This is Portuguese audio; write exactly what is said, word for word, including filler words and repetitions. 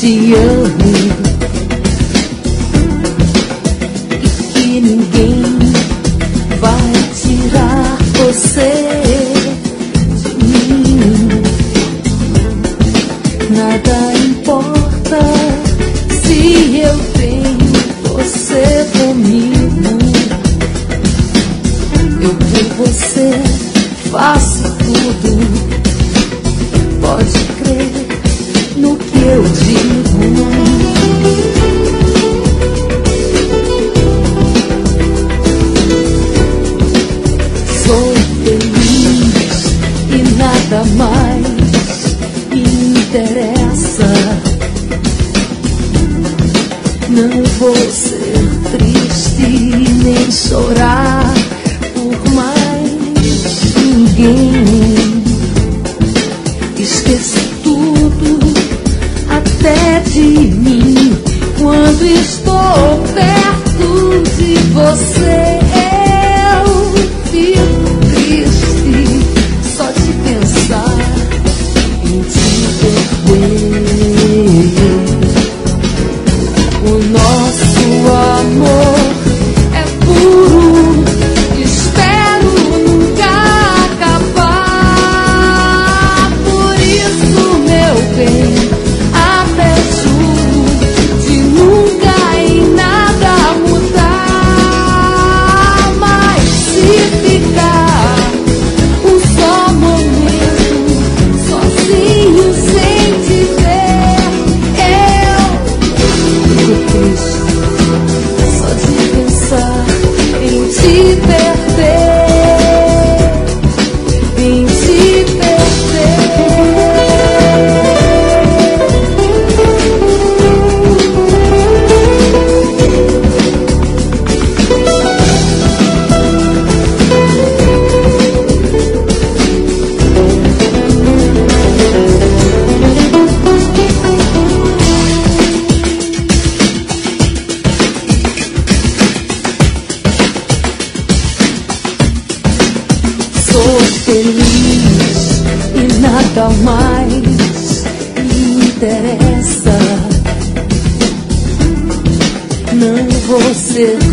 te amo e que ninguém vai tirar você de mim. Nada importa se eu tenho você comigo. Eu por você faço tudo. Pode crer no que eu digo. Sou feliz e nada mais me interessa. Não vou ser triste nem chorar por mais ninguém. Esqueço tudo até de mim quando estou perto de você. Eu fico triste só de pensar em te perder. O nosso amor é puro, espero nunca acabar. Por isso, meu bem, até juro de nunca em nada mudar. Mas se ficar um só momento sozinho sem te ver, eu fico triste só de pensar em te perder, em te perder. Sou feliz e nada mais me interessa. Não vou ser